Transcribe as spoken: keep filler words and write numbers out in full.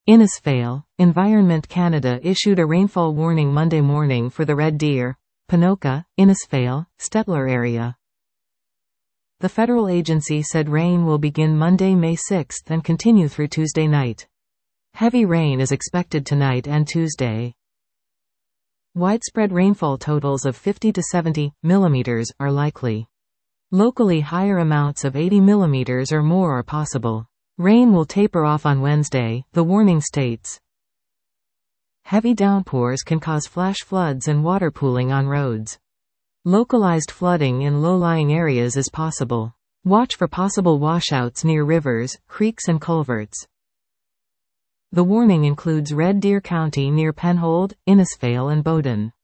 Innisfail, Environment Canada issued a rainfall warning Monday morning for the Red Deer, Ponoka, Innisfail, Stettler area. The federal agency said rain will begin Monday, May sixth and continue through Tuesday night. Heavy rain is expected tonight and Tuesday. Widespread rainfall totals of fifty to seventy millimeters are likely. Locally, higher amounts of eighty millimeters or more are possible. Rain will taper off on Wednesday, the warning states. Heavy downpours can cause flash floods and water pooling on roads. Localized flooding in low-lying areas is possible. Watch for possible washouts near rivers, creeks and culverts. The warning includes Red Deer County near Penhold, Innisfail and Bowden.